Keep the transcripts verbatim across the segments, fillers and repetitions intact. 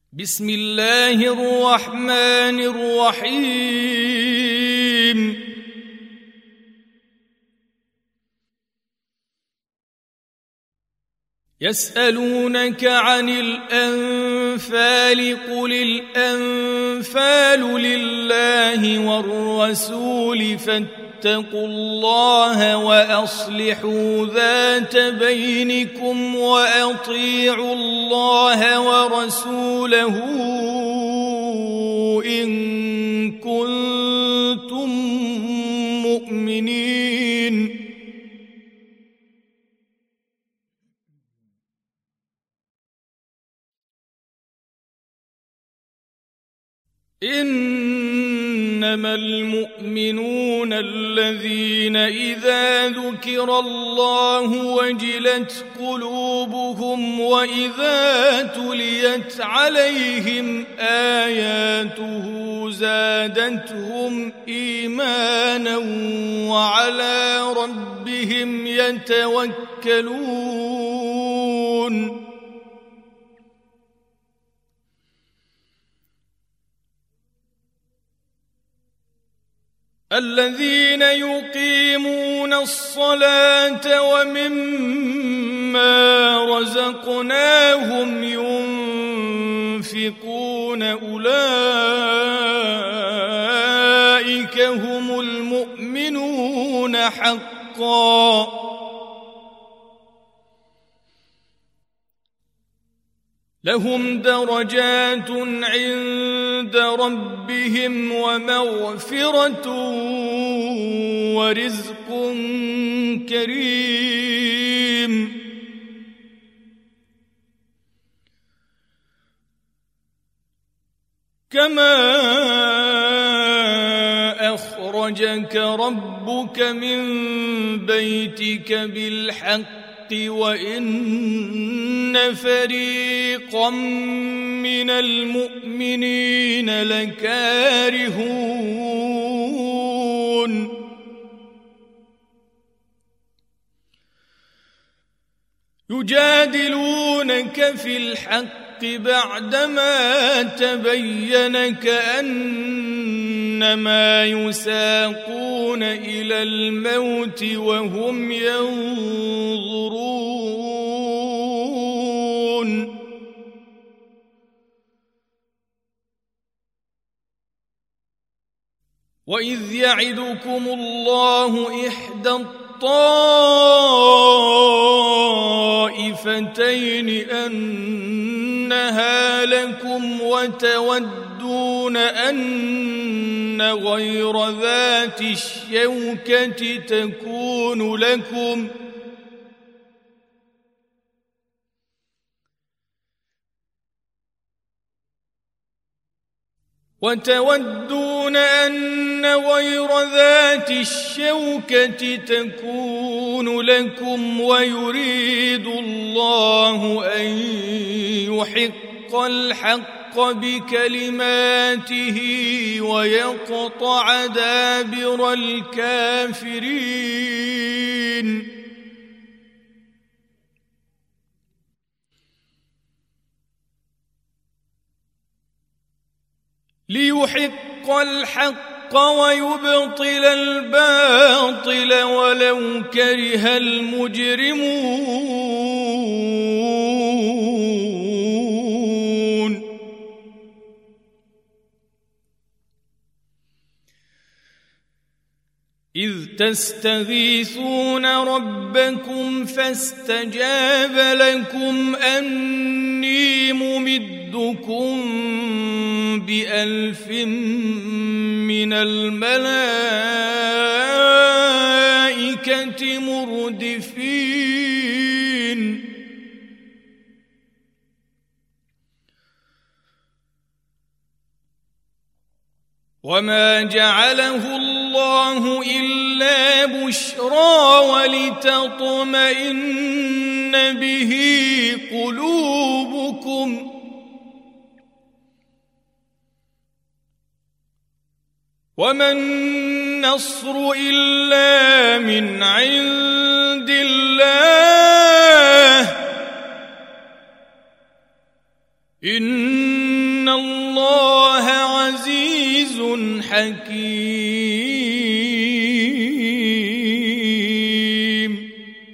بسم الله الرحمن الرحيم يسألونك عن الأنفال قل الأنفال لله والرسول فاتقوا الله وأصلحوا ذات بينكم وأطيعوا الله ورسوله إن كنتم مؤمنين. إنما المؤمنون الذين إذا ذكر الله وجلت قلوبهم وإذا تليت عليهم آياته زادتهم إيمانا وعلى ربهم يتوكلون. الذين يقيمون الصلاة ومما رزقناهم ينفقون أولئك هم المؤمنون حقا. لهم درجات عند ربهم ومغفرة ورزق كريم. كما أخرجك ربك من بيتك بالحق وإن فريقا من المؤمنين لكارهون. يجادلونك في الحق بعدما تبين كأنما يساقون إلى الموت وهم ينظرون. وإذ يعدكم الله إحدى الطائفتين أنها لكم وتودون أن غير ذات الشوكة تكون لكم وتودون أن غير ذات الشوكة تكون لكم ويريد الله أن يحق الحق بكلماته ويقطع دابر الكافرين. ليحق الحق ويبطل الباطل ولو كره المجرمون. إذ تستغيثون ربكم فاستجاب لكم أني ممدكم بألف من الملائكة مردفين. وما جعله الله إلا بشرى ولتطمئن به قلوبكم وما النصر إلا من عند الله إن إن الله عزيز حكيم.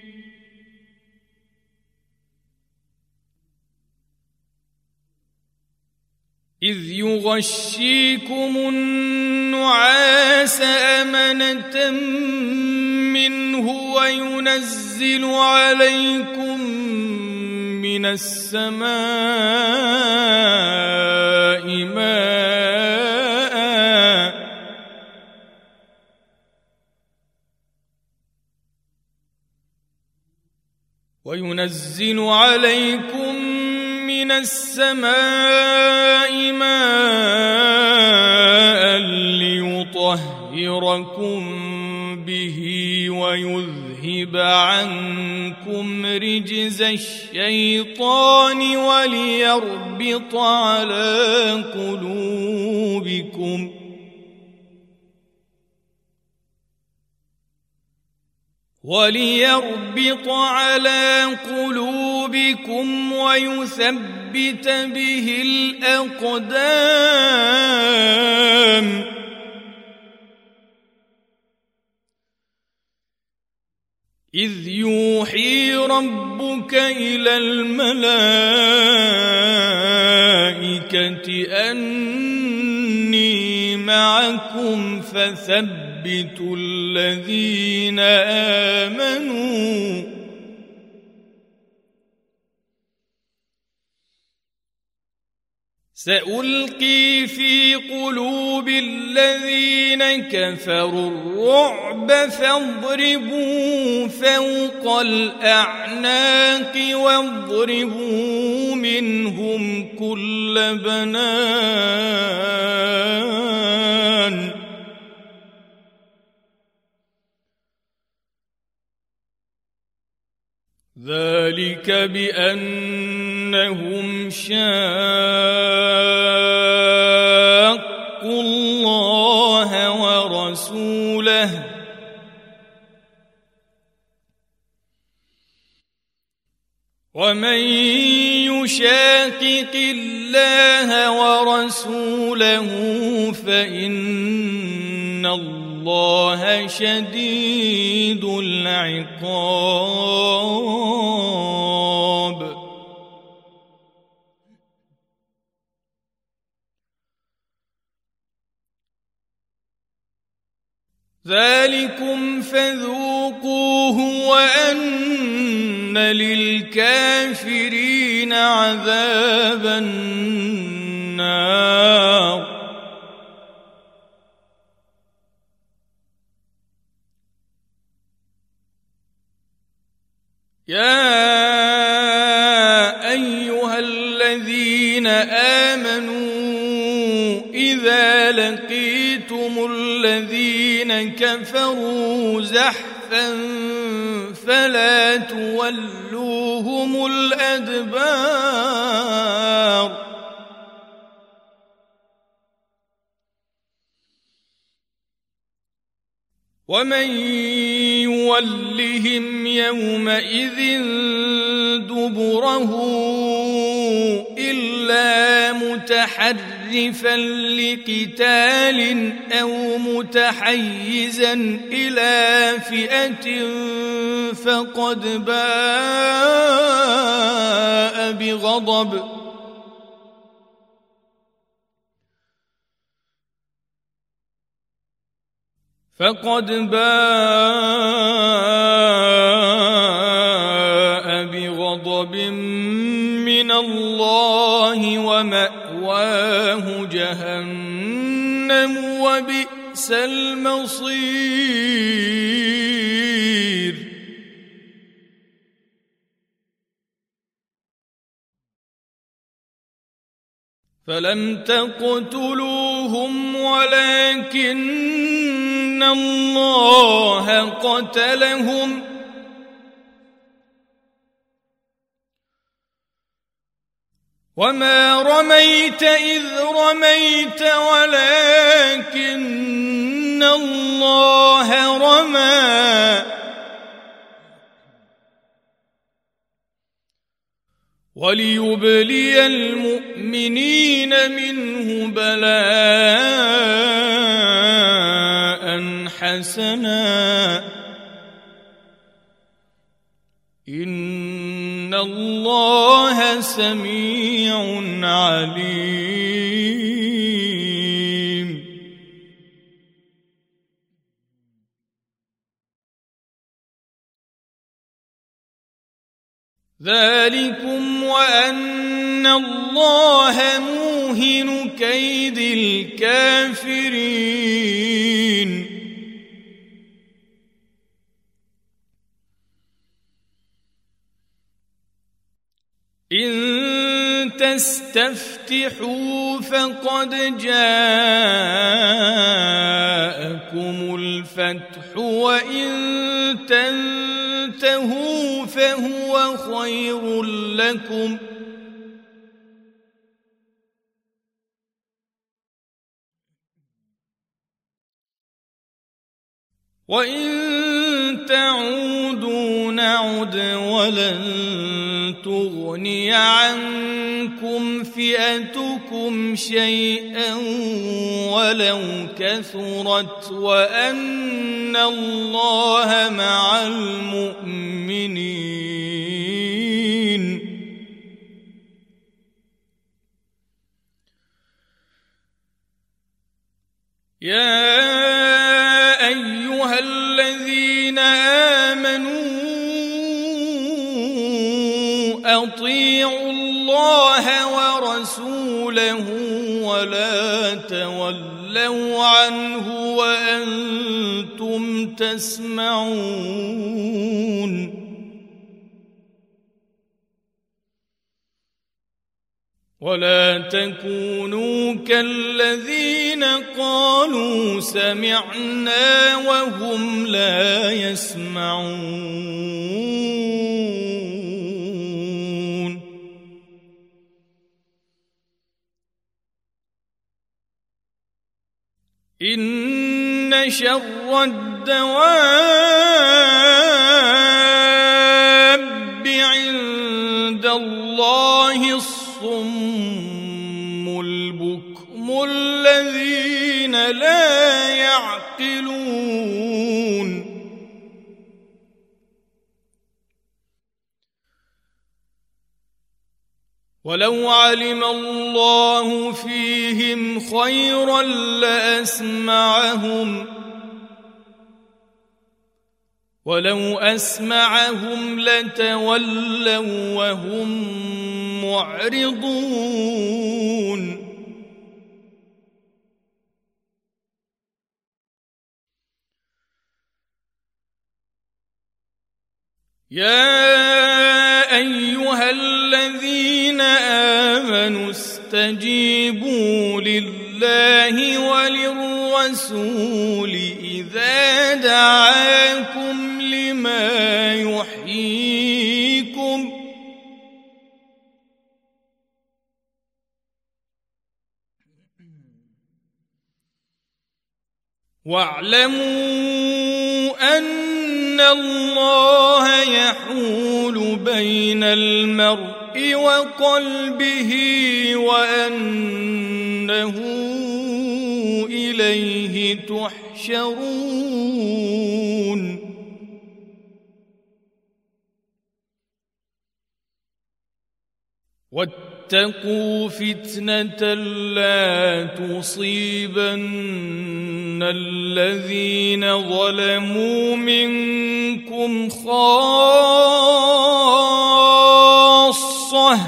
إذ يغشيكم النعاس أمنة منه وينزل عليكم من السماء ماء وينزل عليكم من السماء ماء ليطهركم به ويذهب عنكم رجز الشيطان وليربط على قلوبكم وليربط على قلوبكم ويثبت به الأقدام. إذ يوحي ربك إلى الملائكة أني معكم فثبتوا الذين آمنوا سألقي في قلوب الذين كفروا الرعب فاضربوا فوق الأعناق واضربوا منهم كل بنان. ذلك بأنهم شاقوا الله ورسوله ومن يشاقق الله ورسوله فإن الله شديد العقاب. ذلكم فذوقوه وأن للكافرين عذاب النار. يا أيها الذين آمنوا إذا لقيتم الذين كفروا زحفا فلا تولوهم الأدبار. ومن يولهم يومئذ دبره إلا متحرفا لقتال أو متحيزا إلى فئة فقد باء بغضب فقد باء بغضب من الله ومأواه جهنم وبئس المصير. فلم تقتلوهم ولكن الله قتلهم وما رميت إذ رميت ولكن الله رمى وليبلي المؤمنين منه بلاء حسنا إن الله سميع عليم. ذلكم وأن الله موهن كيد الكافرين. إن تستفتحوا فقد جاءكم الفتح وإن تنتهوا فهو خير لكم وإن تعودوا نعد ولن تغني عنكم فئتكم شيئا ولو كثرت وأن الله مع المؤمنين. يا أيها الذين آمنوا أطيعوا الله ورسوله ولا تولوا عنه وأنتم تسمعون. ولا تكونوا كالذين قالوا سمعنا وهم لا يسمعون. إن شر الدواب عند الله الصم البكم الذين لا يعقلون. ولو علم الله فيهم خيرا لأسمعهم ولو أسمعهم لتولوا وهم معرضون. يا أيها الذين آمنوا استجيبوا لله وللرسول إذا دعاكم لما يحييكم واعلموا أن الله يحول بين المرء وقلبه وأنه إليه تحشرون. واتقوا فتنة لا تصيبن الذين ظلموا منكم خاصة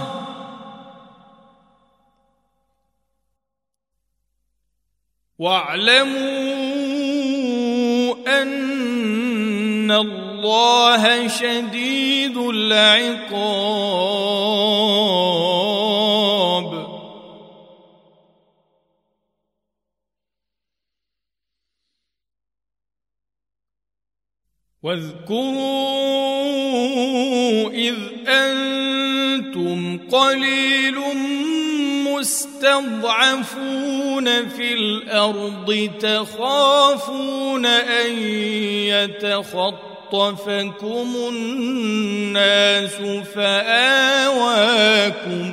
واعلموا أن الله شديد العقاب. واذكروا إذ أنتم قليل مستضعفون في الأرض تخافون أن يتخطفكم خطفكم الناس فآواكم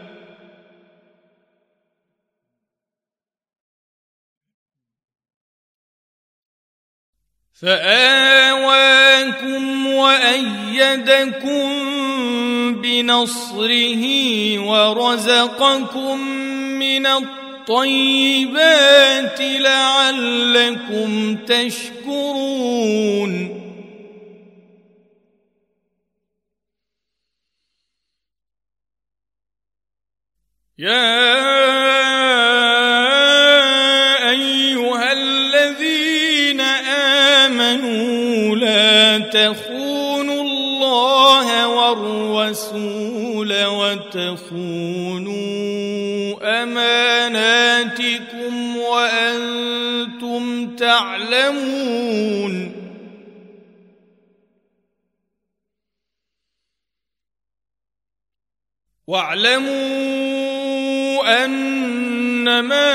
فآواكم وأيدكم بنصره ورزقكم من الطيبات لعلكم تشكرون يا أيها الذين آمنوا لا تخونوا الله والرسول وتخونوا أماناتكم وأنتم تعلمون واعلموا أنما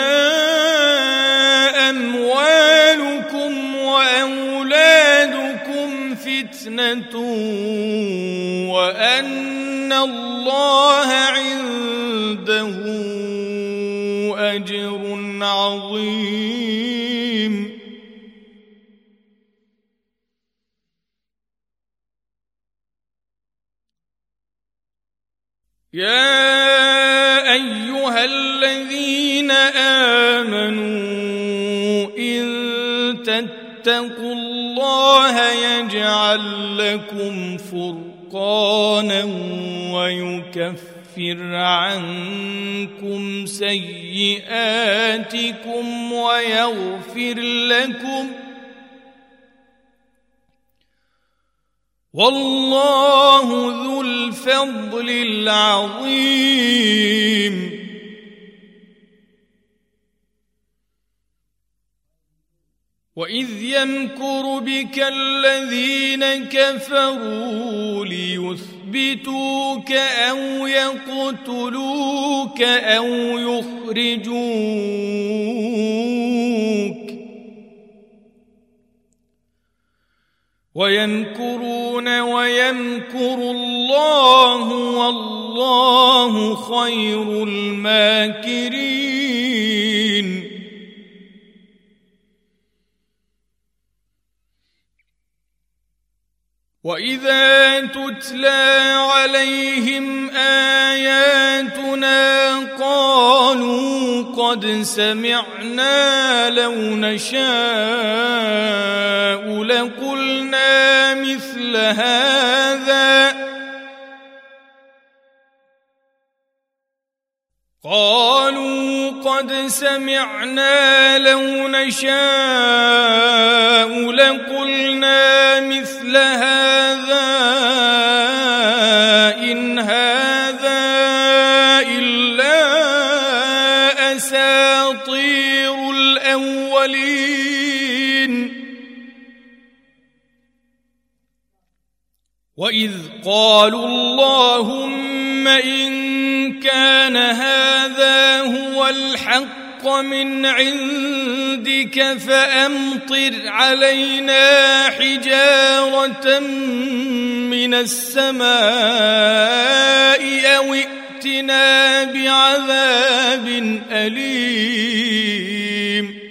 أموالكم وأولادكم فتنة وأن الله عنده أجر عظيم يا أيها الذين آمنوا إن تتقوا الله يجعل لكم فرقانا ويكفر عنكم سيئاتكم ويغفر لكم والله ذو الفضل العظيم وإذ يمكر بك الذين كفروا ليثبتوك أو يقتلوك أو يخرجوك ويمكرون ويمكر الله والله خير الماكرين وإذا تتلى عليهم آياتنا قالوا قد سمعنا لو نشاء لقلنا مثل هذا قالوا قد سمعنا لو نشاء لقلنا مثل هذا إن هذا إلا أساطير الأولين وإذ قالوا اللهم إن كان هذا هو الحق من عندك فأمطر علينا حجارة من السماء أو ائتنا بعذاب أليم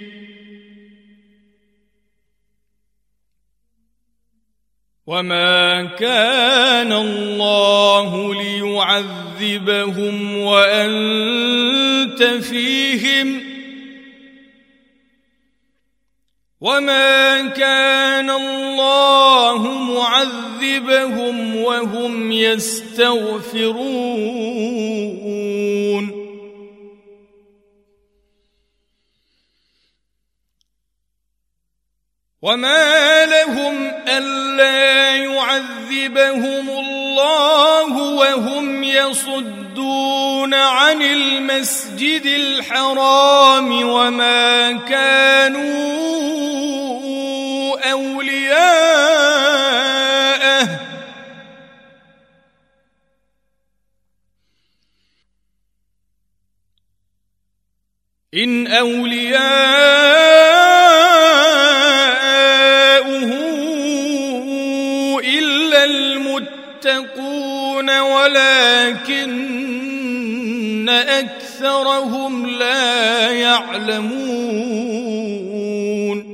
وما كان الله ليعذبهم وأنت فيهم وما كان الله معذبهم وهم يستغفرون وما لهم ألا يعذبهم الله وهم يصدون عن المسجد الحرام وما كانوا أولياءه إن أولياءه ولكن أكثرهم لا يعلمون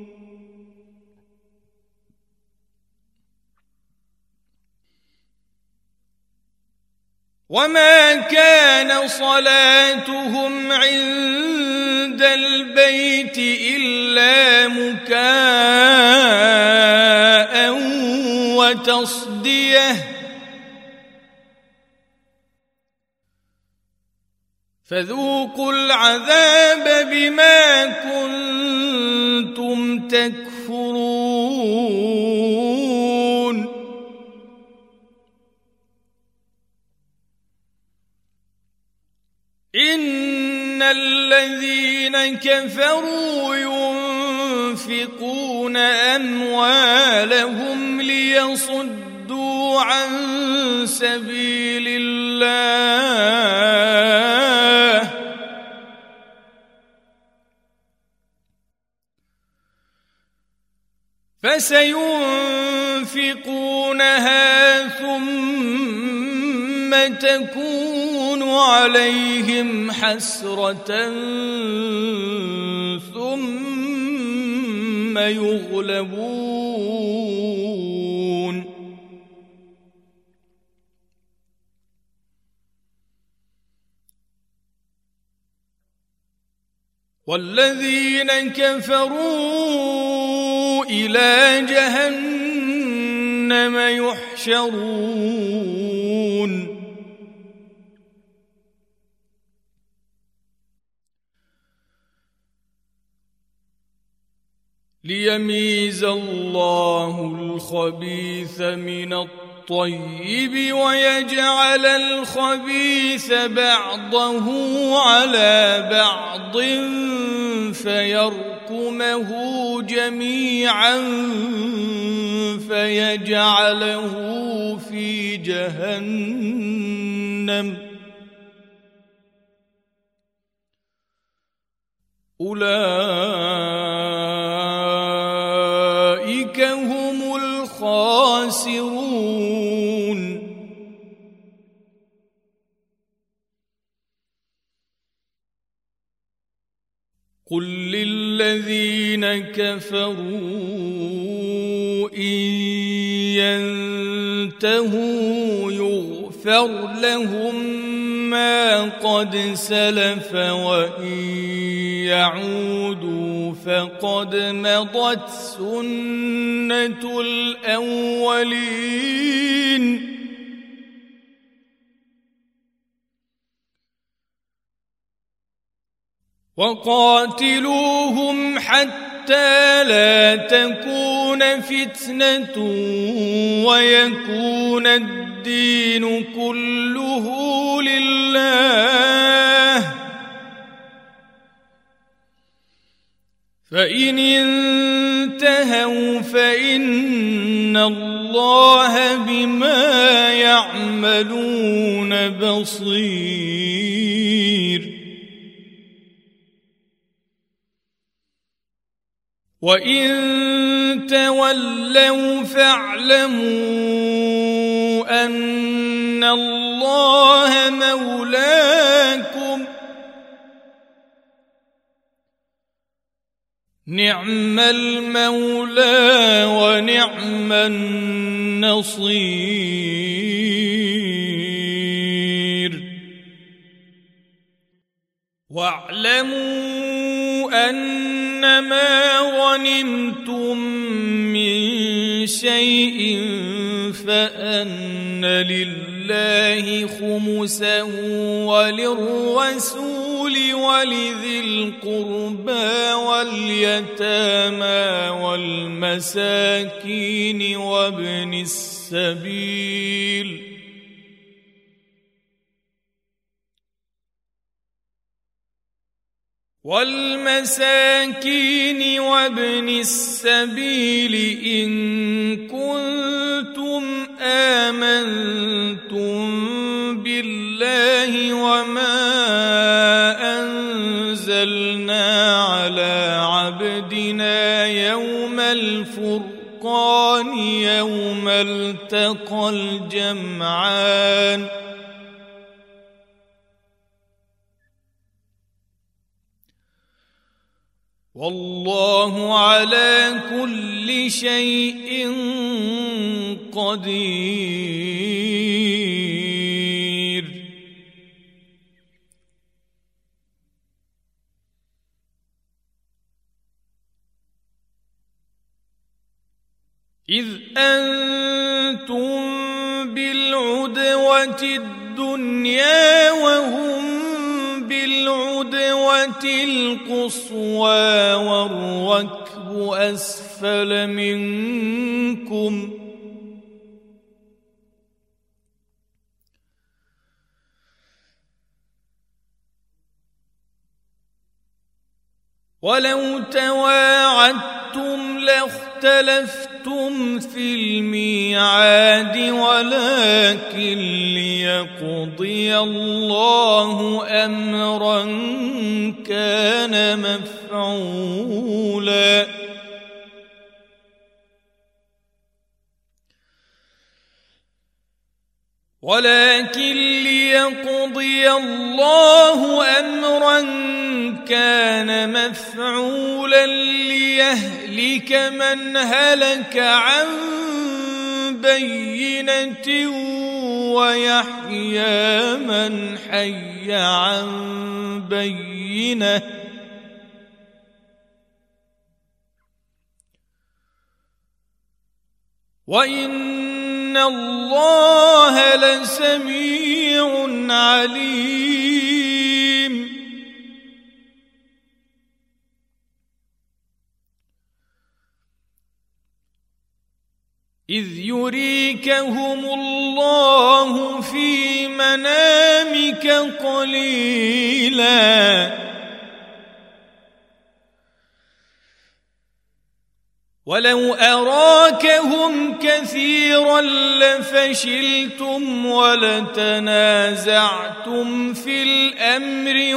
وما كان صلاتهم عند البيت إلا مكاء وتصدية فذوقوا العذاب بما كنتم تكفرون إن الذين كفروا ينفقون أموالهم ليصدوا عن سبيل الله فسينفقونها ثم تكون عليهم حسرة ثم يغلبون والذين كفروا إلى جهنم يحشرون ليميز الله الخبيث من الطيب ويجعل الخبيث بعضه على بعض فيركمه جميعا فيجعله في جهنم أولئك هم الخاسرون قل للذين كفروا إن ينتهوا يغفر لهم ما قد سلف وإن يعودوا فقد مضت سنة الأولين وقاتلوهم حتى لا تكون فتنة ويكون الدين كله لله فإن انتهوا فإن الله بما يعملون بصير وإن تولوا فاعلموا أن الله مولاكم نعم المولى ونعم النصير واعلموا أنما غنمتم من شيء فأن لله خمسه وللرسول ولذي القربى واليتامى والمساكين وابن السبيل والمساكين وابن السبيل إن كنتم آمنتم بالله وما أنزلنا على عبدنا يوم الفرقان يوم يوم التقى الجمعان والله على كل شيء قدير. إذ أنتم بالعدوة الدنيا وهم بالعدوة القصوى والركب أسفل منكم ولو تواعدتم لاختلفتم في الميعاد ولكن ليقضي الله أمرا كان مفعولا ولكن ليقضي الله أمرا كان مفعولا ليهلك من هلك عن بينة ويحيى من حي عن بينة وإن الله لسميع عليم. إذ يريكهم الله في منامك قليلا ولو أراكهم كثيرا لفشلتم ولتنازعتم في الأمر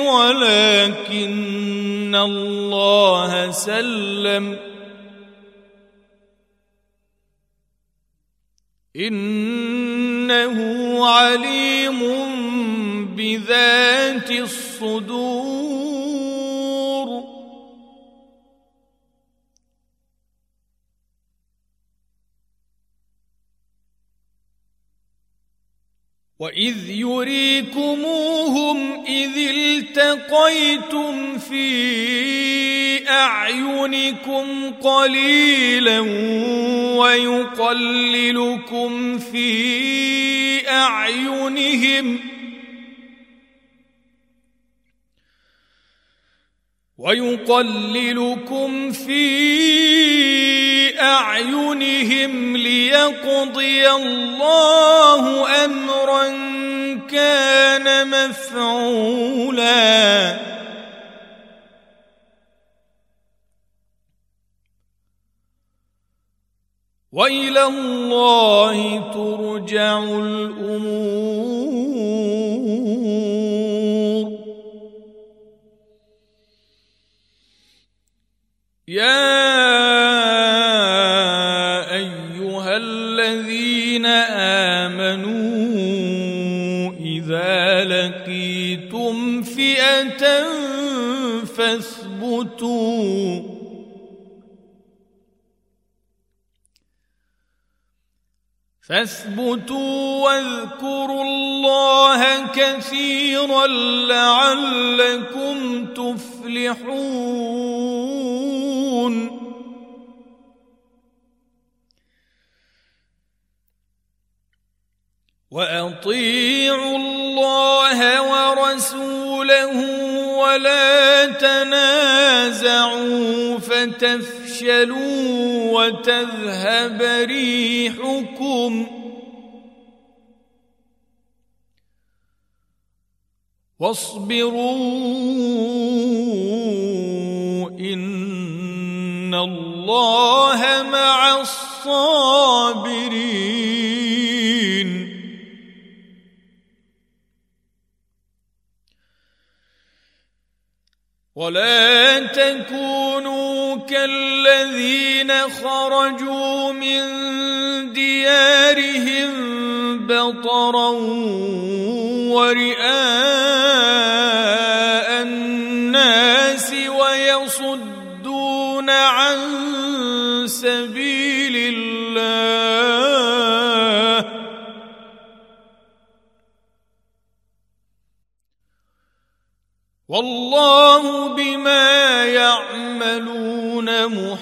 ولكن الله سلم إنه عليم بذات الصدور. وإذ يريكموهم إذ التقيتم في أعينكم قليلا ويقللكم في أعينهم ويقللكم في أعينهم ليقضي الله أمرا كان مفعولا وإلى الله ترجع الأمور. يا أيها الذين آمنوا إذا لقيتم فئة فاثبتوا فاثبتوا واذكروا الله كثيرا لعلكم تفلحون. وأطيعوا الله ورسوله ولا تنازعوا فتفشلوا وتذهب ريحكم واصبروا إن الله مع الصابرين. ولا تكونوا كالذين خرجوا من ديارهم بطرا ورئاء الناس ويصدون عن سبيل الله والله بما يعملون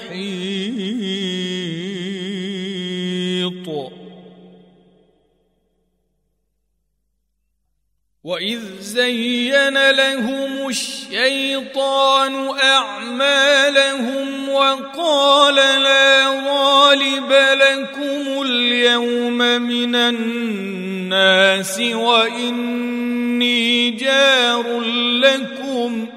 محيط. وإذ زين لهم الشيطان أعمالهم وقال لا غالب لكم اليوم من الناس وإني جار لكم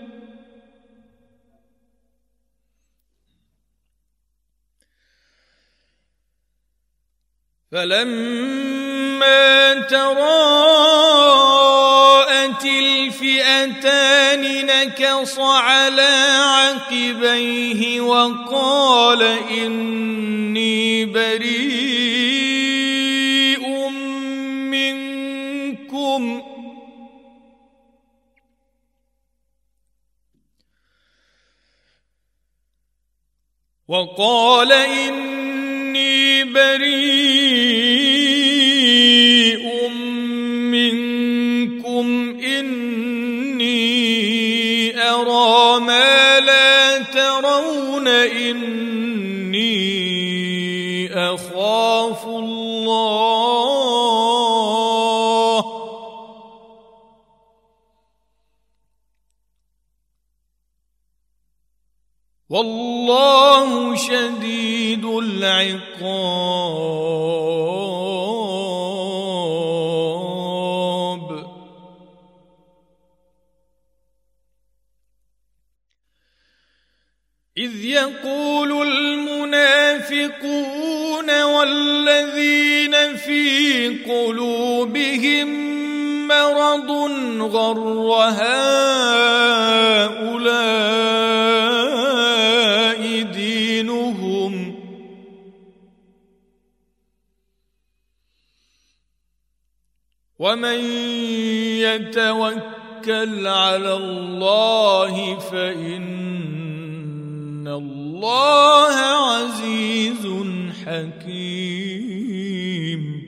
فلما تراءت الفئتان نكص على عقبيه وقال إني بريء منكم وقال إني بريء منكم إني أرى ما لا ترون إني أخاف الله والله شديد العقاب. إذ يقول المنافقون والذين في قلوبهم مرض غر هؤلاء دينهم ومن يتوكل على الله فإن الله عزيز حكيم.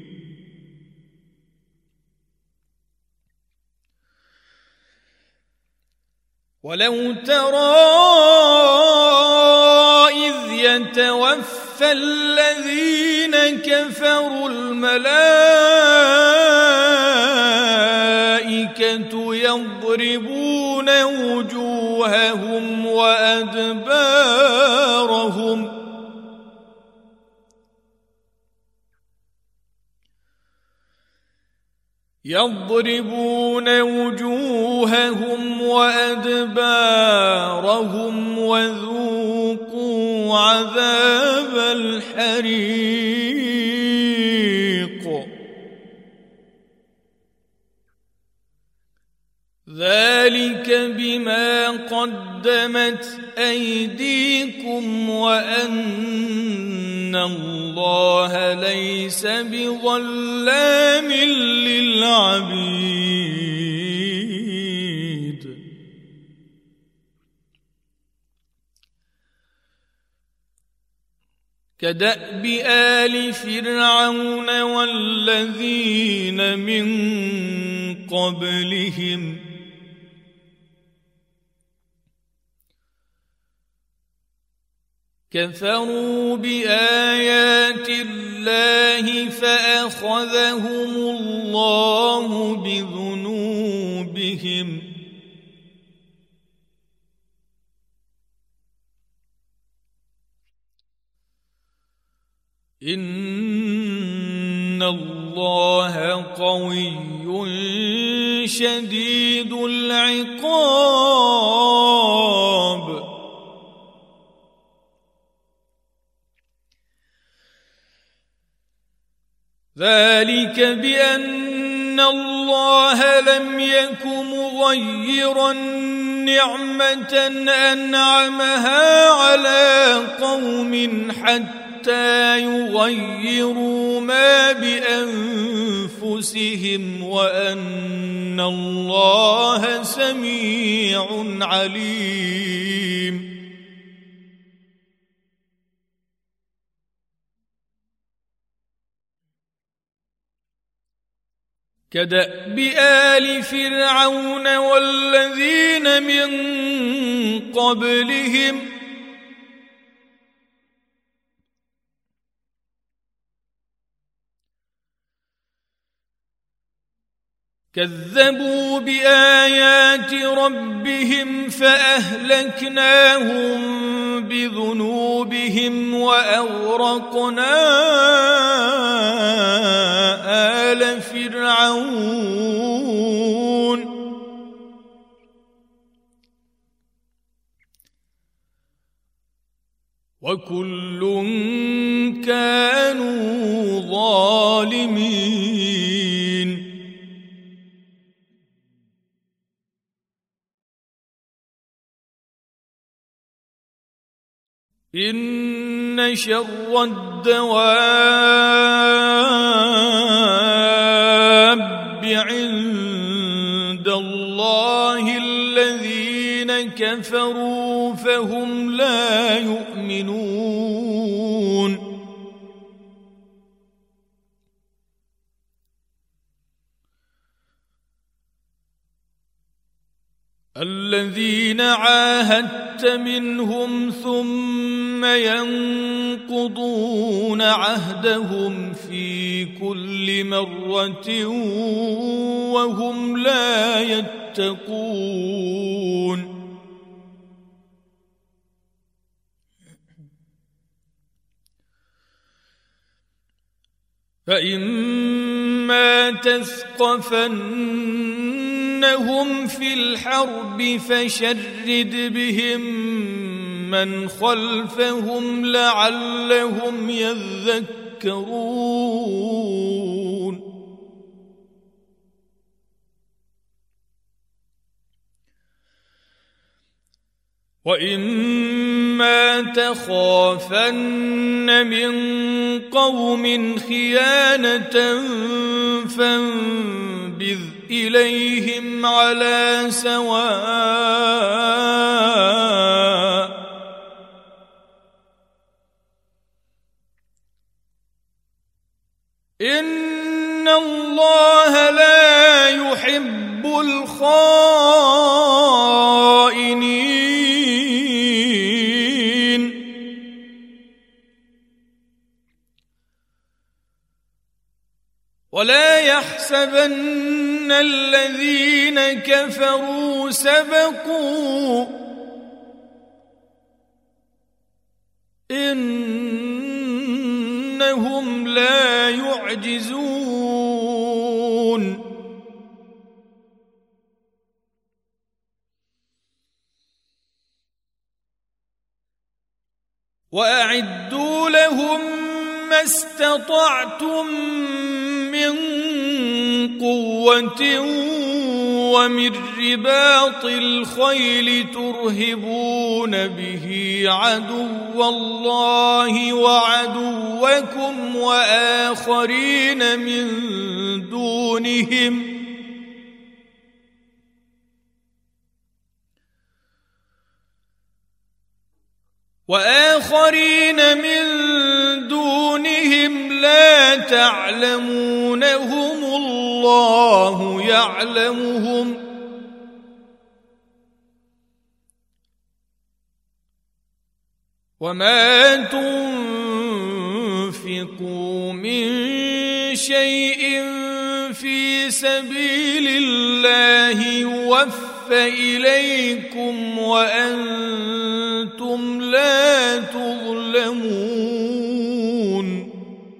ولو ترى إذ يتوفى الذين كفروا الملائكة يضربون وجوههم وأدبارهم يضربون وجوههم وأدبارهم وذوقوا عذاب الحريق ذلك بما قدمت أيديكم وأن الله ليس بظلام للعبيد. كدأب آل فرعون والذين من قبلهم كفروا بآيات الله فأخذهم الله بذنوبهم إن الله قوي شديد العقاب. ذلك بأن إن الله لم يك مغيرا نعمة أنعمها على قوم حتى يغيروا ما بأنفسهم وأن الله سميع عليم. كدأب آل فرعون والذين من قبلهم كذبوا بآيات ربهم فأهلكناهم بذنوبهم وأغرقنا آل فرعون وكل كانوا ظالمين. إن شر الدواب عند الله الذين كفروا فهم لا يؤمنون. الذين عاهدت منهم ثم ينقضون عهدهم في كل مرة وهم لا يتقون. فإما تثقفنهم في الحرب فشرد بهم من خلفهم لعلهم يذكرون. وإما تخافن من قوم خيانة فانبذ إليهم على سواء إن الله لا يحب الخائنين. ولا يحسبن الذين كفروا سبقوا إنهم لا يعجزون. وأعدوا لهم ما استطعتم من قوة ومن رباط الخيل ترهبون به عدو الله وعدوكم وآخرين من دونهم وآخرين من دونهم لا تعلمونهم الله يعلمهم وما تنفقوا من شيء في سبيل الله يوفى إليكم وأنتم لا تظلمون.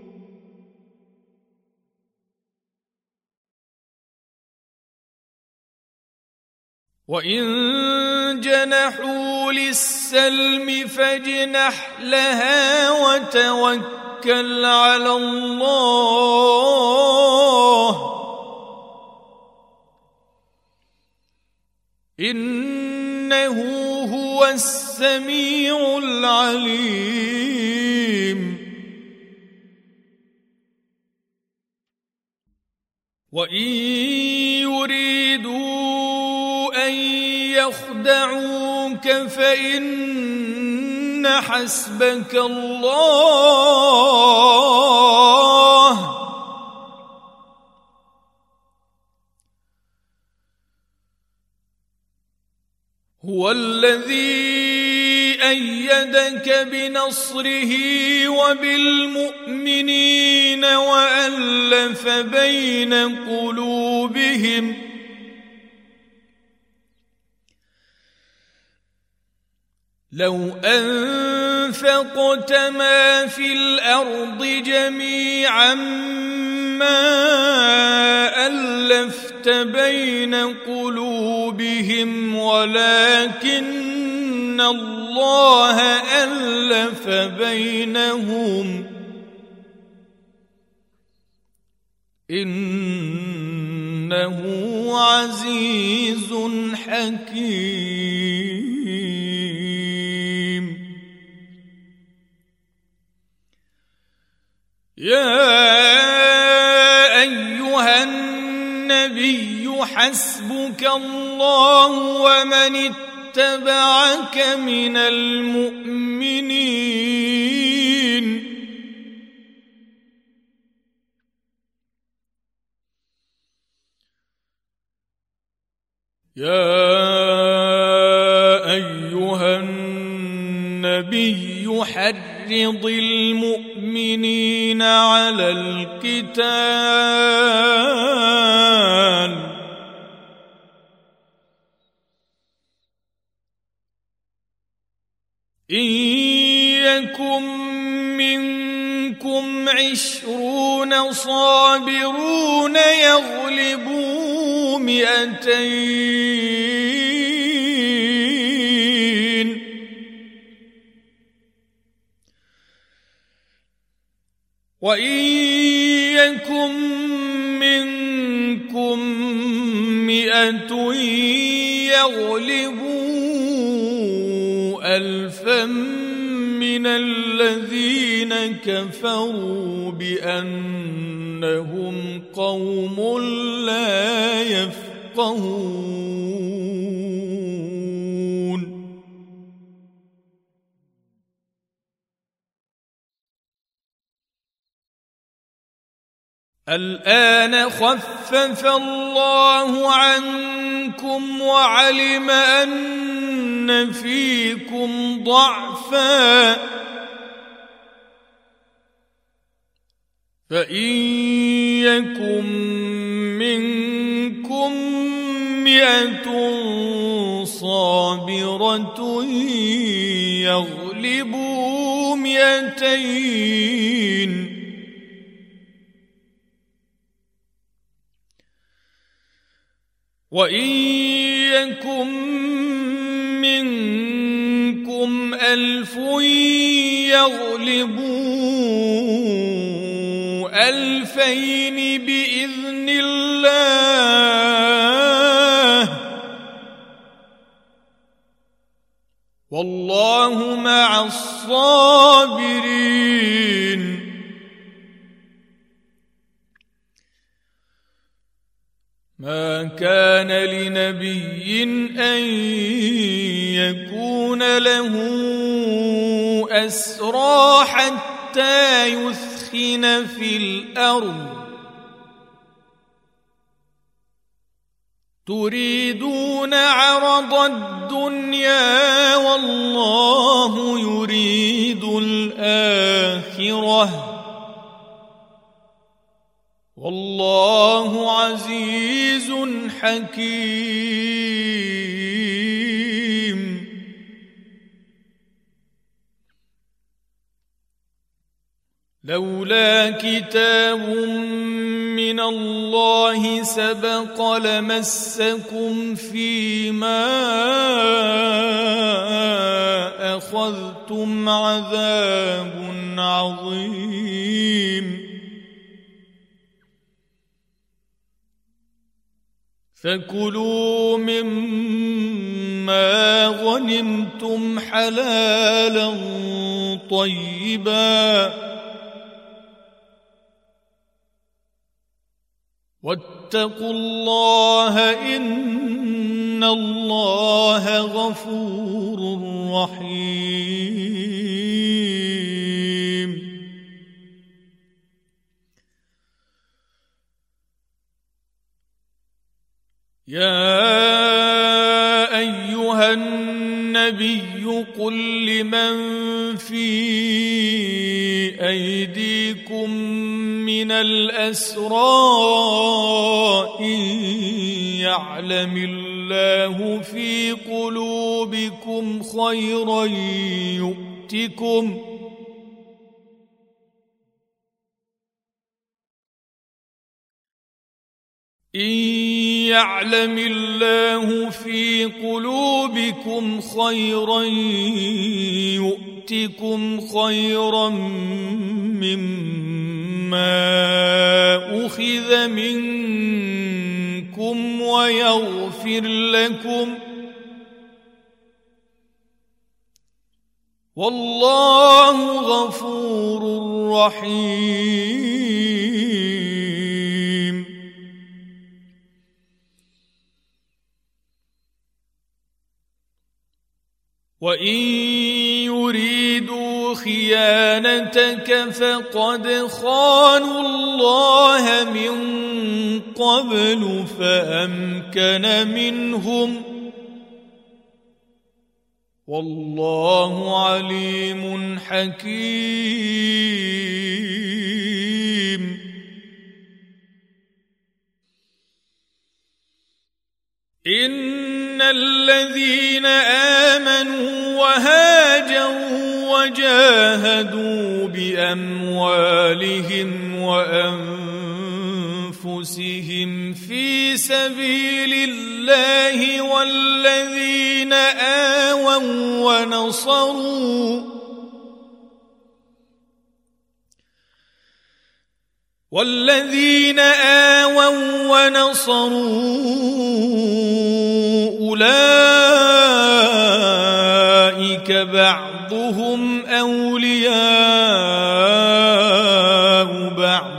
وإن جنحوا للسلم فاجنح لها وتوكل على الله إنه هو السميع العليم. وإن يريدوا أن يخدعوك فإن حسبك الله هو الذي أيدك بنصره وبالمؤمنين وألف بين قلوبهم لو أنفقت ما في الأرض جميعا ما ألفت بين قلوبهم ولكن الله ألف بينهم إنه عزيز حكيم. يا أيها النبي حسبك الله ومن اتبعك من المؤمنين. يا أيها النبي حرض المؤمنين على القتال إن يكن منكم عشرون صابرون يغلبوا مئتين وإن يكن منكم مئة يغلبوا ألفا من الذين كفروا بأنهم قوم لا يفقهون. الآن خفف الله عنكم وعلم أن فيكم ضعفا فإن يكن منكم مئة صابرة يغلبوا مئتين وإن يكن منكم ألف يغلبوا ألفين بإذن الله والله مع الصابرين. ما كان لنبي أن يكون له أسرى حتى يثخن في الأرض تريدون عرض الدنيا والله يريد الآخرة والله عزيز حكيم. لولا كتاب من الله سبق لمسكم فيما أخذتم عذاب عظيم. فكلوا مما غنمتم حلالا طيبا واتقوا الله إن الله غفور رحيم. يا أيها النبي قل لمن في أيديكم من الأسرى إن يعلم الله في قلوبكم خيرا يؤتكم إن يعلم الله في قلوبكم خيرا يؤتكم خيرا مما أخذ منكم ويغفر لكم والله غفور رحيم. وإن يريدوا خيانتك فقد خانوا الله من قبل فأمكن منهم والله عليم حكيم. إن الذين آمنوا وهاجروا وجاهدوا بأموالهم وأنفسهم في سبيل الله والذين آووا ونصروا والذين آووا ونصروا أولئك بعضهم أولياء بعض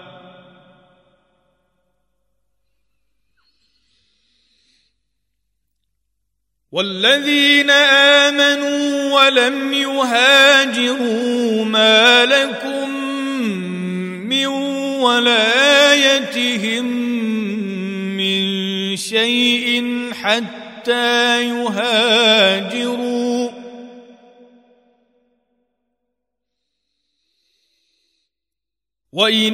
والذين آمنوا ولم يهاجروا ما لكم من ولايتهم من شيء حتى يهاجروا وإن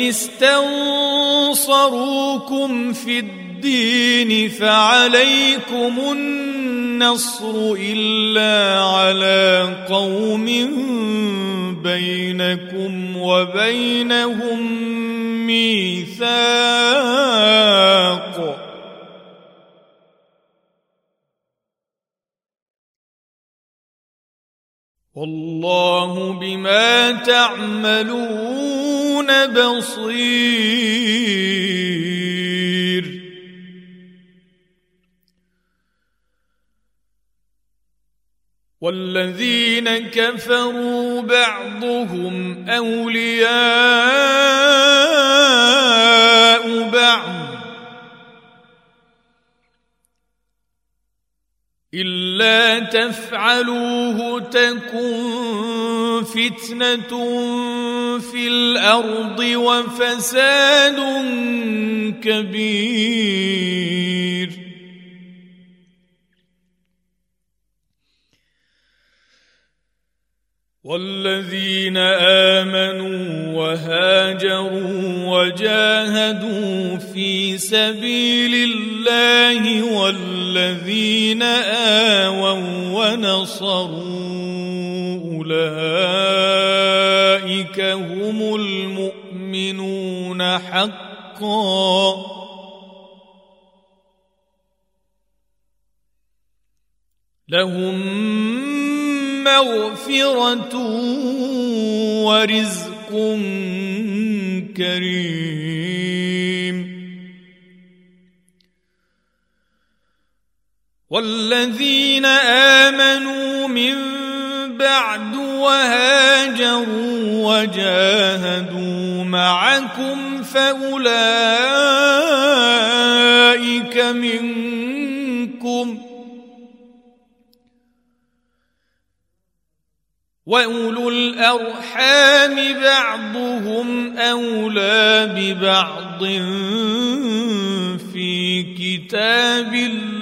استنصروكم في الدين فعليكم النصر إلا على قوم بينكم وبينهم ميثاق والله بما تعملون بصير. والذين كفروا بعضهم أولياء بعض إلا تفعلوه تكن فتنة في الأرض وفساد كبير. والذين آمنوا وهاجروا وجاهدوا في سبيل الله والذين آووا ونصروا أولئك هم المؤمنون حقا لهم مغفرة ورزق كريم. والذين آمنوا من بعد وهاجروا وجاهدوا معكم فأولئك منكم وأولو الأرحام بعضهم أولى ببعض في كتاب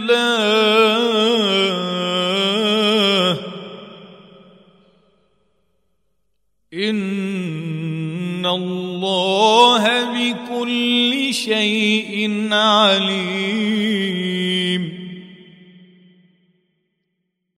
الله إن الله بكل شيء عليم.